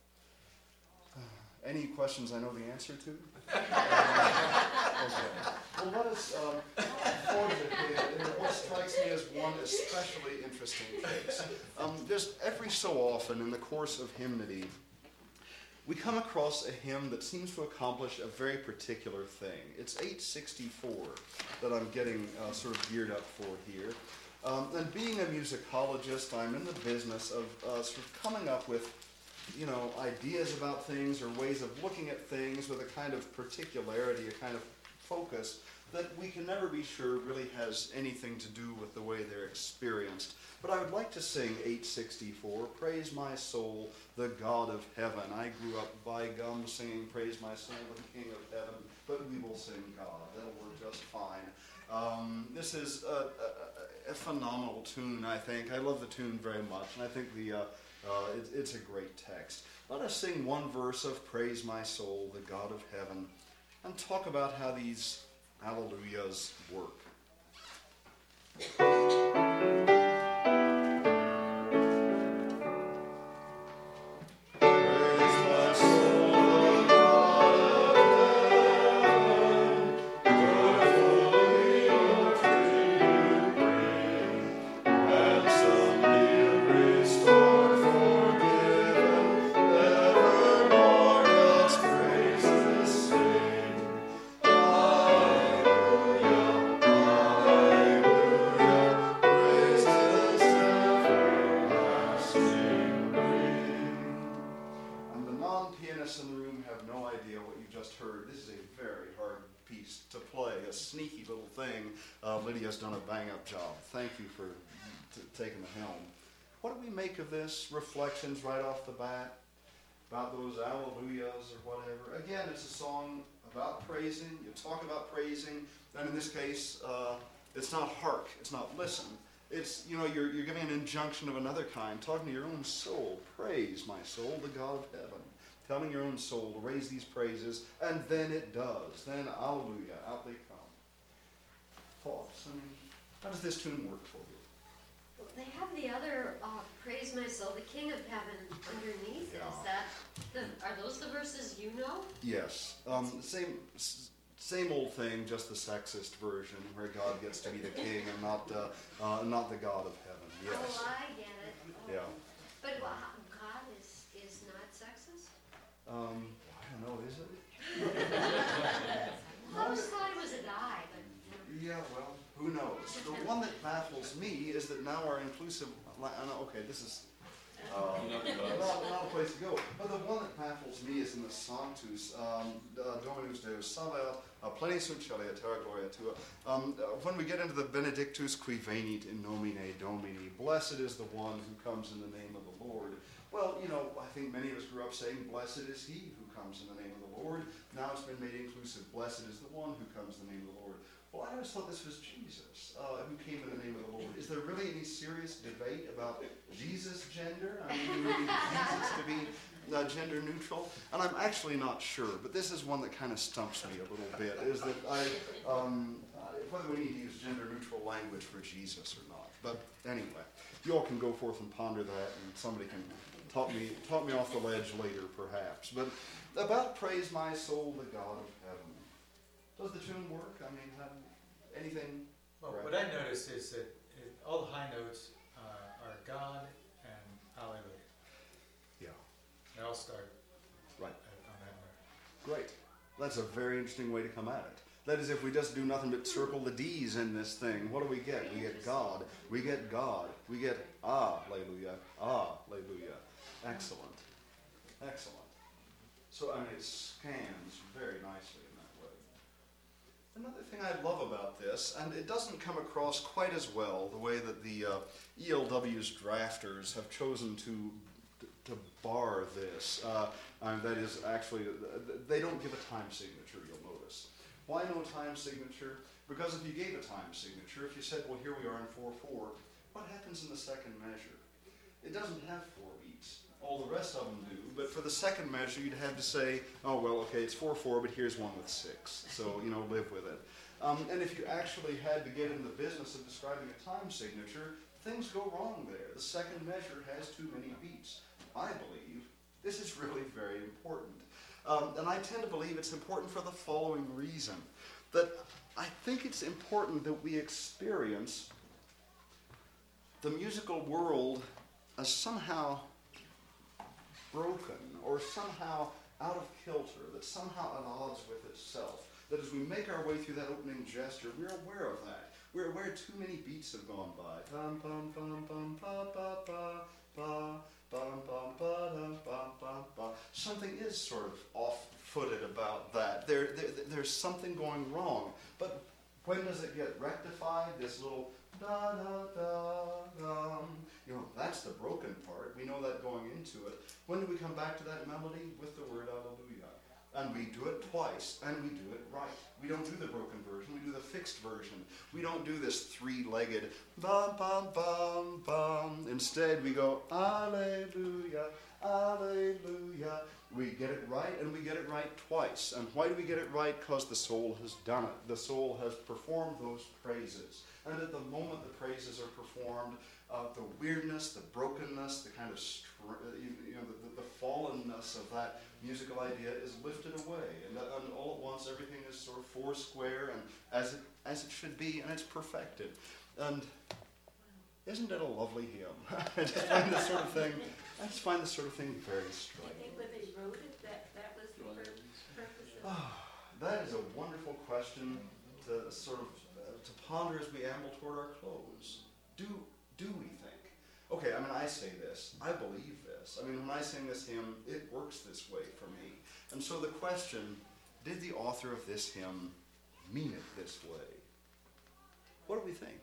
Uh, any questions I know the answer to? Okay. Well, let us um, forward it in what strikes me as one especially interesting case. Um, just every so often in the course of hymnody, we come across a hymn that seems to accomplish a very particular thing. It's eight sixty-four that I'm getting uh, sort of geared up for here. Um, and being a musicologist, I'm in the business of uh, sort of coming up with, you know, ideas about things or ways of looking at things with a kind of particularity, a kind of focus that we can never be sure really has anything to do with the way they're experienced. But I would like to sing eight sixty-four, Praise My Soul, the God of Heaven. I grew up by gum singing Praise My Soul, the King of Heaven, but we will sing God. That'll work just fine. Um, this is a, a, a phenomenal tune, I think. I love the tune very much, and I think the uh, uh, it, it's a great text. Let us sing one verse of Praise My Soul, the God of Heaven, and talk about how these Alleluias work. Lydia's done a bang-up job. Thank you for t- taking the helm. What do we make of this? Reflections right off the bat about those Alleluias or whatever. Again, it's a song about praising. You talk about praising, and in this case, uh, it's not hark. It's not listen. It's, you know, you're, you're giving an injunction of another kind, talking to your own soul. Praise, my soul, the God of heaven. Telling your own soul to raise these praises, and then it does. Then, Alleluia, out they come. Thoughts? I mean, how does this tune work for you? Well, they have the other uh, Praise My Soul, the King of Heaven underneath it. Yeah. Is that the, are those the verses you know? Yes. Um, same same old thing, just the sexist version, where God gets to be the king and not uh, uh, not the God of heaven. Yes. Oh, I get it. Oh. Yeah. But well, God is is not sexist? Um, I don't know, is it? I always thought it was a guy, but. Yeah, well, who knows? The one that baffles me is that now our inclusive, okay, this is uh, not, not a place to go, but the one that baffles me is in the Sanctus, um, uh, Dominus Deus Salve, uh, Pleni sunt celia, terra gloria tua. Um, uh, when we get into the Benedictus qui venit in nomine Domini, blessed is the one who comes in the name of the Lord. Well, you know, I think many of us grew up saying, blessed is he who comes in the name of the Lord. Now it's been made inclusive, blessed is the one who comes in the name of the Lord. well, I always thought this was Jesus uh, who came in the name of the Lord. Is there really any serious debate about Jesus' gender? I mean, do we need Jesus to be uh, gender neutral? And I'm actually not sure, but this is one that kind of stumps me a little bit, is that I, um, whether we need to use gender neutral language for Jesus or not. But anyway, you all can go forth and ponder that, and somebody can talk me, talk me off the ledge later, perhaps. But about praise my soul, the God of heaven. Does the tune work? I mean, have anything? Well, Right. what I noticed is that it, all the high notes uh, are God and Hallelujah. Yeah. They all start Right. uh, on that note. Great. That's a very interesting way to come at it. That is, if we just do nothing but circle the D's in this thing, what do we get? We get God. We get God. We get ah, hallelujah, ah, hallelujah. Excellent. Excellent. So, I mean, it scans very nicely in that way. Another thing I love about this, and it doesn't come across quite as well the way that the uh, E L W's drafters have chosen to to bar this. Uh, and that is actually, they don't give a time signature, you'll notice. Why no time signature? Because if you gave a time signature, if you said, well, here we are in four four, what happens in the second measure? It doesn't have four beats. All the rest of them do, but for the second measure, you'd have to say, oh, well, okay, it's four four, but here's one with six. So, you know, live with it. Um, and if you actually had to get in the business of describing a time signature, things go wrong there. The second measure has too many beats. I believe this is really very important. Um, and I tend to believe it's important for the following reason. That I think it's important that we experience the musical world as somehow broken or somehow out of kilter, that somehow at odds with itself. That as we make our way through that opening gesture, we're aware of that. We're aware too many beats have gone by. Bum, bum, bum, bum, ba, ba, ba, ba, bum, bum, ba, dum, bum, bum, ba. Something is sort of off-footed about that. There, there, there's something going wrong. But when does it get rectified? This little da da da dum. You know, that's the broken part. We know that going into it. When do we come back to that melody? With the word Alleluia. And we do it twice, and we do it right. We don't do the broken version, we do the fixed version. We don't do this three-legged bum bum bum bum. Instead we go Alleluia, Alleluia. We get it right, and we get it right twice. And why do we get it right? Because the soul has done it. The soul has performed those praises. And at the moment the praises are performed, uh, the weirdness, the brokenness, the kind of str- you know, the, the fallenness of that musical idea is lifted away, and, uh, and all at once everything is sort of four square and as it as it should be, and it's perfected. And isn't it a lovely hymn? I just find this sort of thing. I just find this sort of thing very I striking. think when they wrote it, that, that was the pur- purpose of it. That is a wonderful question to sort of uh, to ponder as we amble toward our close. Do do we think? Okay, I mean, I say this. I believe this. I mean, when I sing this hymn, it works this way for me. And so the question, did the author of this hymn mean it this way? What do we think?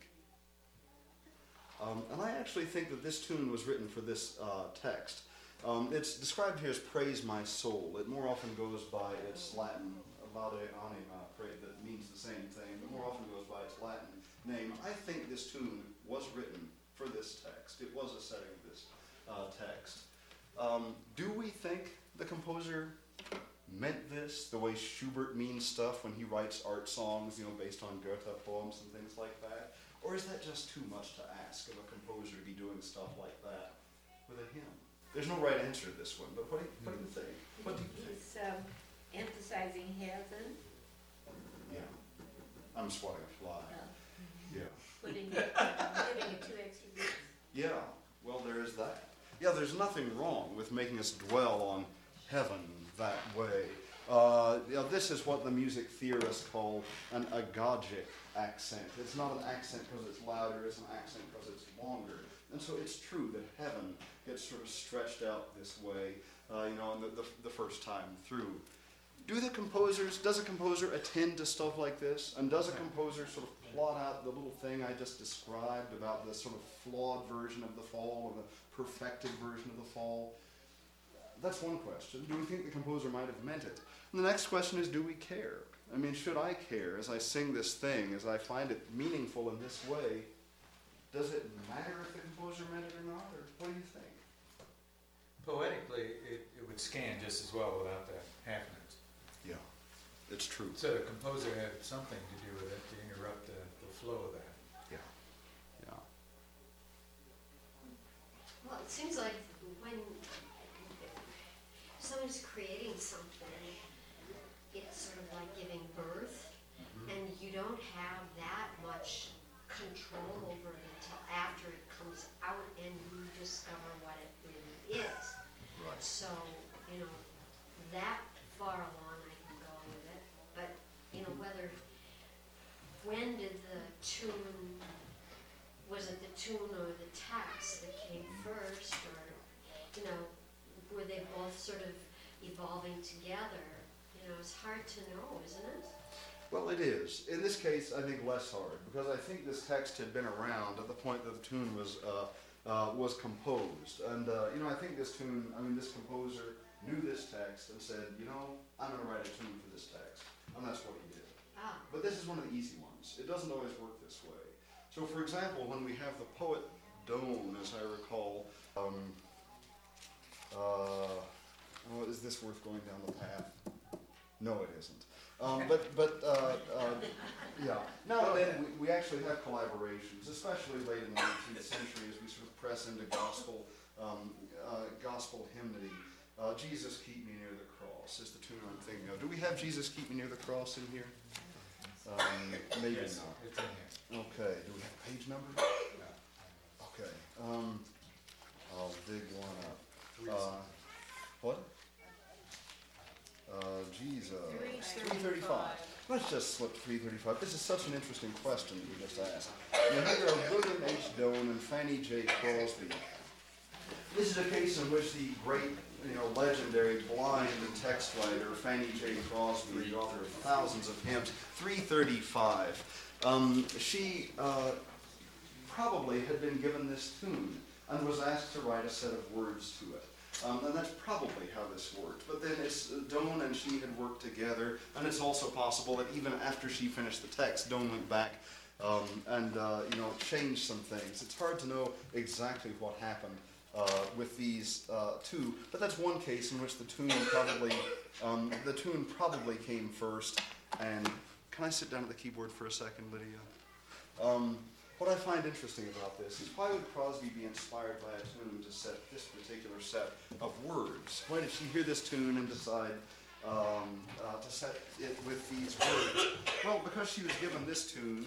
Um, and I actually think that this tune was written for this uh, text. Um, it's described here as praise my soul. It more often goes by its Latin, laude anima, pray, that means the same thing, but more often goes by its Latin name. I think this tune was written for this text. It was a setting of this uh, text. Um, do we think the composer meant this the way Schubert means stuff when he writes art songs, you know, based on Goethe poems and things like that? Or is that just too much to ask of a composer to be doing stuff like that with a hymn? There's no right answer to this one, but what do you, what do you think? What do you think? He's um, emphasizing heaven, Yeah. I'm swatting a fly. uh, Yeah. putting it, uh, giving it two extra beats. Yeah, well, there is that. Yeah, there's nothing wrong with making us dwell on heaven that way. Uh, you know, this is what the music theorists call an agogic accent. It's not an accent because it's louder, it's an accent because it's longer. And so it's true that heaven gets sort of stretched out this way, uh, you know, the, the, the first time through. Do the composers, does a composer attend to stuff like this? And does a composer sort of plot out the little thing I just described about the sort of flawed version of the fall or the perfected version of the fall? That's one question. Do we think the composer might have meant it? And the next question is, do we care? I mean, should I care as I sing this thing, as I find it meaningful in this way? Does it matter if the composer meant it or not, or what do you think? Poetically, it, it would scan just as well without the half notes. Yeah, it's true. So the composer had something to do with it to interrupt the, the flow of that. Yeah, yeah. Well, it seems like when someone's creating something, it's sort of like giving birth, and you don't have that much control over it until after it comes out and you discover what it really is. Right. So, you know, that far along I can go with it, but, you know, whether, when did the tune, was it the tune or the text that came first, or, you know, were they both sort of evolving together? You know, it's hard to know, isn't it? Well, it is. In this case, I think less hard, because I think this text had been around at the point that the tune was uh, uh, was composed. And, uh, you know, I think this tune, I mean, this composer knew this text and said, you know, I'm going to write a tune for this text. And that's what he did. Ah, But this is one of the easy ones. It doesn't always work this way. So, for example, when we have the poet Doane, as I recall, um, uh, oh, is this worth going down the path? No, it isn't. Um, but, but uh, uh, yeah. Now and then we, we actually have collaborations, especially late in the nineteenth century as we sort of press into gospel, um, uh, gospel hymnody. Uh, Jesus, keep me near the cross is the tune I'm thinking of. Do we have Jesus, keep me near the cross in here? Um, maybe Yes, not. it's in here. Okay. Do we have page number? No. Okay. Um, I'll dig one up. Three Uh, what? Uh, Jesus. Three thirty-five. Let's just slip three thirty-five. This is such an interesting question that we just asked. You know, here are William H. Doane and Fanny J. Crosby. This is a case in which the great, you know, legendary blind text writer Fanny J. Crosby, the author of thousands of hymns, three thirty-five. Um, she uh, probably had been given this tune and was asked to write a set of words to it. Um, and that's probably how this worked. But then it's, uh, Doane and she had worked together, and it's also possible that even after she finished the text, Doane went back um, and uh, you know, changed some things. It's hard to know exactly what happened uh, with these uh, two, but that's one case in which the tune probably um, the tune probably came first. And can I sit down at the keyboard for a second, Lydia? Um, What I find interesting about this is, why would Crosby be inspired by a tune to set this particular set of words? Why did she hear this tune and decide um, uh, to set it with these words? Well, because she was given this tune.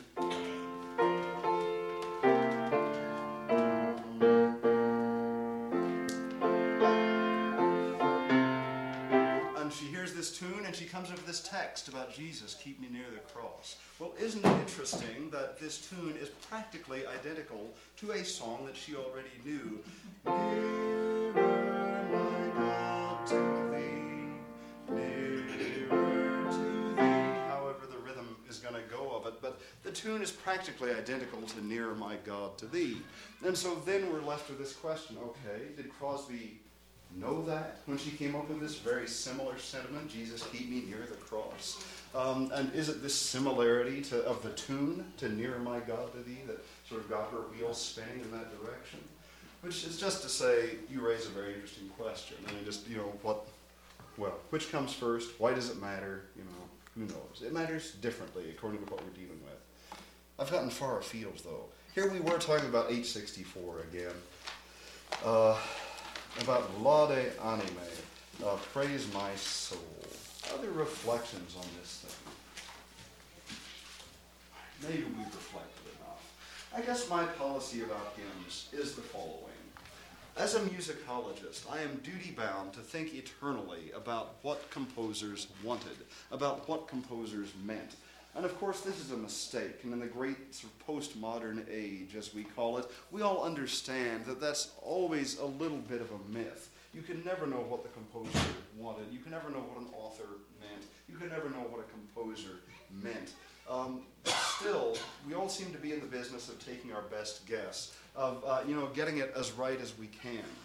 And she hears this tune and she comes up with this text about Jesus, keep me near the cross. Well, isn't it interesting that this tune is practically identical to a song that she already knew? Nearer, my God, to thee, nearer to thee. However the rhythm is going to go of it, but the tune is practically identical to Nearer, my God, to thee. And so then we're left with this question, okay, did Crosby know that when she came up with this very similar sentiment, Jesus, keep me near the cross? Um, and is it this similarity to, of the tune to Nearer My God to Thee that sort of got her wheels spinning in that direction? Which is just to say, you raise a very interesting question. I mean, just, you know, what, well, which comes first? Why does it matter? You know, who knows? It matters differently according to what we're dealing with. I've gotten far afield, though. Here we were talking about H sixty-four again. Uh, about Laude Anime, uh, praise my soul. Other reflections on this thing. Maybe we've reflected enough. I guess my policy about hymns is the following. As a musicologist, I am duty-bound to think eternally about what composers wanted, about what composers meant. And of course, this is a mistake, and in the great sort of postmodern age, as we call it, we all understand that that's always a little bit of a myth. You can never know what the composer wanted. You can never know what an author meant. You can never know what a composer meant. Um, but still, we all seem to be in the business of taking our best guess, of uh, you know, getting it as right as we can.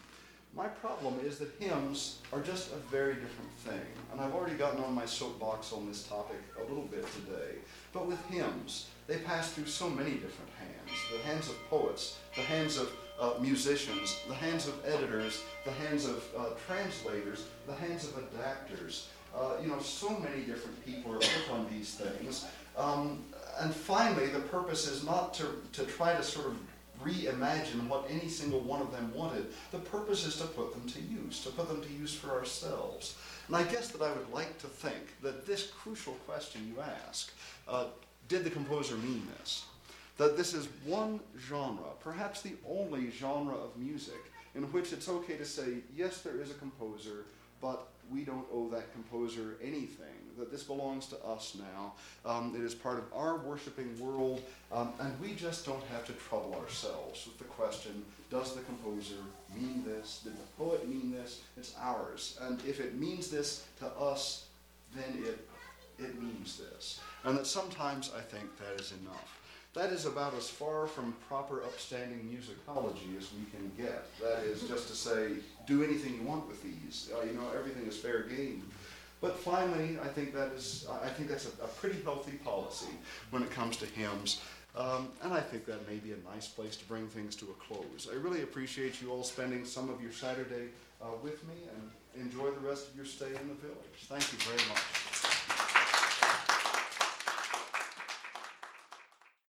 My problem is that hymns are just a very different thing. And I've already gotten on my soapbox on this topic a little bit today. But with hymns, they pass through so many different hands. The hands of poets, the hands of uh, musicians, the hands of editors, the hands of uh, translators, the hands of adapters. Uh, you know, so many different people are working on these things. Um, and finally, the purpose is not to, to try to sort of reimagine what any single one of them wanted. The purpose is to put them to use, to put them to use for ourselves. And I guess that I would like to think that this crucial question you ask, uh, did the composer mean this? That this is one genre, perhaps the only genre of music, in which it's okay to say, yes, there is a composer, but we don't owe that composer anything, that this belongs to us now. Um, it is part of our worshiping world, um, and we just don't have to trouble ourselves with the question, does the composer mean this? Did the poet mean this? It's ours. And if it means this to us, then it, it means this. And that sometimes I think that is enough. That is about as far from proper upstanding musicology as we can get. That is just to say, do anything you want with these. Uh, you know, everything is fair game. But finally, I think that is, I think that's a, a pretty healthy policy when it comes to hymns. Um, and I think that may be a nice place to bring things to a close. I really appreciate you all spending some of your Saturday uh, with me, and enjoy the rest of your stay in the village. Thank you very much.